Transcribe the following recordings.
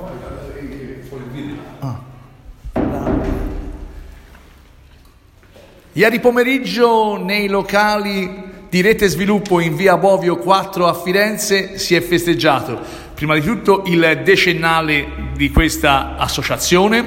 Ieri pomeriggio nei locali di Rete Sviluppo in via Bovio 4 a Firenze si è festeggiato prima di tutto il decennale di questa associazione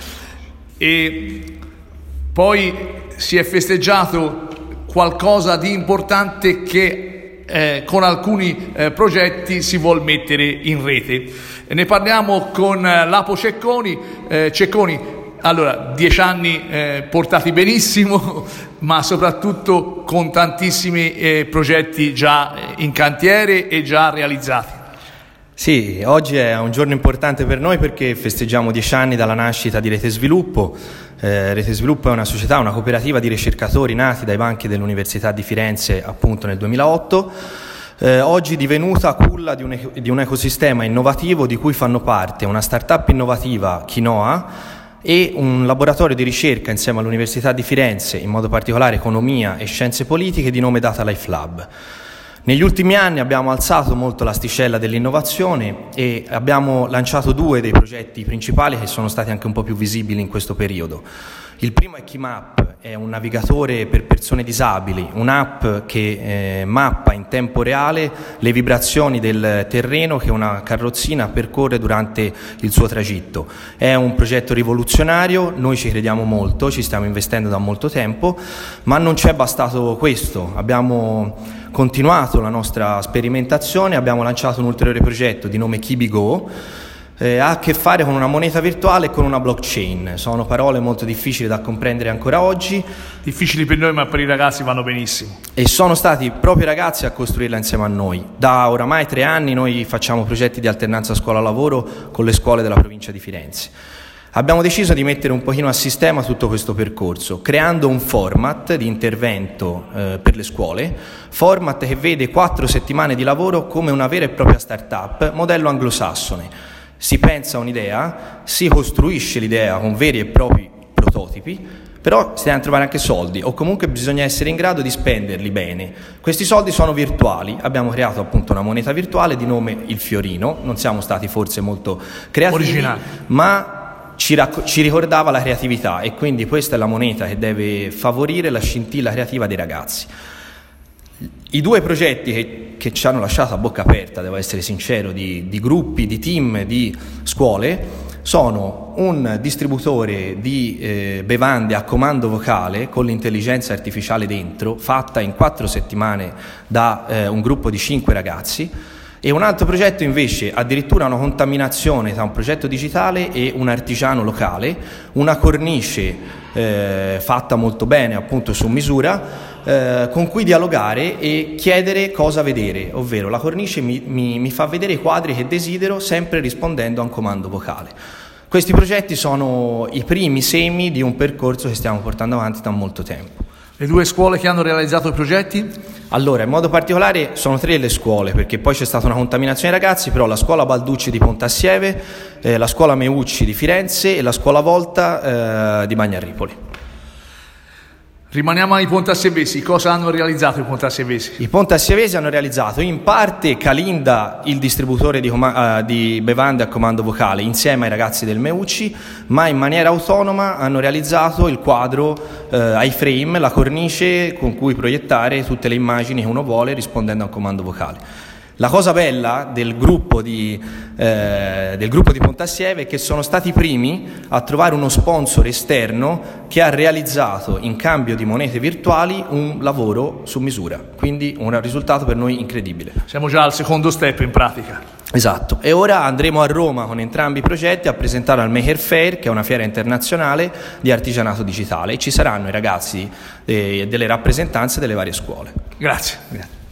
e poi si è festeggiato qualcosa di importante che con alcuni progetti si vuol mettere in rete. Ne parliamo con Lapo Cecconi. Cecconi, allora, 10 anni portati benissimo, ma soprattutto con tantissimi progetti già in cantiere e già realizzati. Sì, oggi è un giorno importante per noi perché festeggiamo 10 anni dalla nascita di Rete Sviluppo. Rete Sviluppo è una società, una cooperativa di ricercatori nati dai banchi dell'Università di Firenze appunto nel 2008. Oggi divenuta culla di un ecosistema innovativo di cui fanno parte una startup innovativa, Quinoa, e un laboratorio di ricerca insieme all'Università di Firenze, in modo particolare Economia e Scienze Politiche, di nome Data Life Lab. Negli ultimi anni abbiamo alzato molto l'asticella dell'innovazione e abbiamo lanciato 2 dei progetti principali che sono stati anche un po' più visibili in questo periodo. Il primo è KeyMap, è un navigatore per persone disabili, un'app che mappa in tempo reale le vibrazioni del terreno che una carrozzina percorre durante il suo tragitto. È un progetto rivoluzionario, noi ci crediamo molto, ci stiamo investendo da molto tempo, ma non c'è bastato questo. Abbiamo continuato la nostra sperimentazione, abbiamo lanciato un ulteriore progetto di nome KibiGo. Ha a che fare con una moneta virtuale e con una blockchain. Sono parole molto difficili da comprendere ancora oggi. Difficili per noi, ma per i ragazzi vanno benissimo. E sono stati proprio i ragazzi a costruirla insieme a noi. Da oramai 3 anni noi facciamo progetti di alternanza scuola-lavoro con le scuole della provincia di Firenze. Abbiamo deciso di mettere un pochino a sistema tutto questo percorso, creando un format di intervento per le scuole, format che vede 4 settimane di lavoro come una vera e propria startup, modello anglosassone. Si pensa a un'idea, si costruisce l'idea con veri e propri prototipi, però si devono trovare anche soldi o comunque bisogna essere in grado di spenderli bene. Questi soldi sono virtuali, abbiamo creato appunto una moneta virtuale di nome Il Fiorino, non siamo stati forse molto creativi, originali, ma ci ricordava la creatività e quindi questa è la moneta che deve favorire la scintilla creativa dei ragazzi. I 2 progetti che ci hanno lasciato a bocca aperta, devo essere sincero, di gruppi, di team, di scuole, sono un distributore di bevande a comando vocale con l'intelligenza artificiale dentro, fatta in 4 settimane da un gruppo di 5 ragazzi, e un altro progetto invece addirittura una contaminazione tra un progetto digitale e un artigiano locale, una cornice fatta molto bene appunto su misura, con cui dialogare e chiedere cosa vedere, ovvero la cornice mi fa vedere i quadri che desidero sempre rispondendo a un comando vocale. Questi progetti sono i primi semi di un percorso che stiamo portando avanti da molto tempo. Le 2 scuole che hanno realizzato i progetti? Allora, in modo particolare sono 3 le scuole, perché poi c'è stata una contaminazione dei ragazzi, però la scuola Balducci di Pontassieve, la scuola Meucci di Firenze e la scuola Volta di Bagnarripoli. Rimaniamo ai pontassievesi. Cosa hanno realizzato i pontassievesi? I pontassievesi hanno realizzato in parte Calinda, il distributore di bevande a comando vocale, insieme ai ragazzi del Meucci, ma in maniera autonoma hanno realizzato il quadro iframe, la cornice con cui proiettare tutte le immagini che uno vuole rispondendo a un comando vocale. La cosa bella del gruppo di Pontassieve è che sono stati i primi a trovare uno sponsor esterno che ha realizzato in cambio di monete virtuali un lavoro su misura, quindi un risultato per noi incredibile. Siamo già al secondo step in pratica. Esatto, e ora andremo a Roma con entrambi i progetti a presentare al Maker Faire, che è una fiera internazionale di artigianato digitale, e ci saranno i ragazzi delle rappresentanze delle varie scuole. Grazie.